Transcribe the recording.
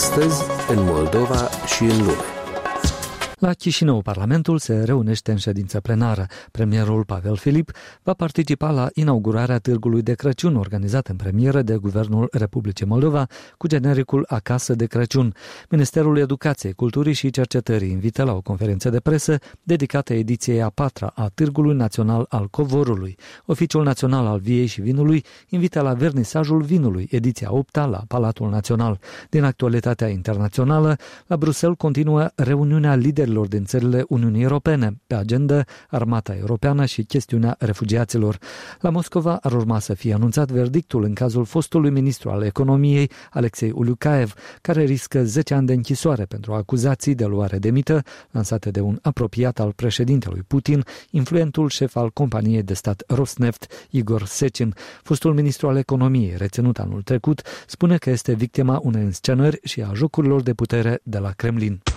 Astăzi, în Moldova și în lume. La Chișinău, Parlamentul se reunește în ședință plenară. Premierul Pavel Filip va participa la inaugurarea Târgului de Crăciun, organizat în premieră de Guvernul Republicii Moldova, cu genericul Acasă de Crăciun. Ministerul Educației, Culturii și Cercetării invită la o conferință de presă dedicată ediției a 4-a a Târgului Național al Covorului. Oficiul Național al Viei și Vinului invită la vernisajul vinului, ediția 8-a la Palatul Național. Din actualitatea internațională, la Bruxelles continuă reuniunea liderilor din țările Uniunii Europene. Pe agenda, armata europeană și chestiunea refugiaților. La Moscova ar urma să fie anunțat verdictul în cazul fostului ministru al economiei, Alexei Uliukaev, care riscă 10 ani de închisoare pentru acuzații de luare de mită lansate de un apropiat al președintelui Putin, influentul șef al companiei de stat Rosneft, Igor Sechin. Fostul ministru al economiei, reținut anul trecut, spune că este victima unei înscenări și a jocurilor de putere de la Kremlin.